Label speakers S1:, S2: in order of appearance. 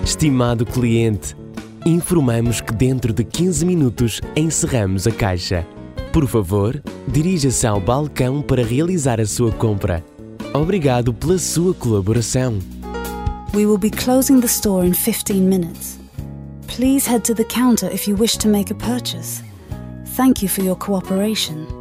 S1: Estimado cliente, informamos que dentro de 15 minutos encerramos a caixa. Por favor, dirija-se ao balcão para realizar a sua compra. Obrigado pela sua colaboração.
S2: We will be closing the store in 15 minutes. Please head to the counter if you wish to make a purchase. Thank you for your cooperation.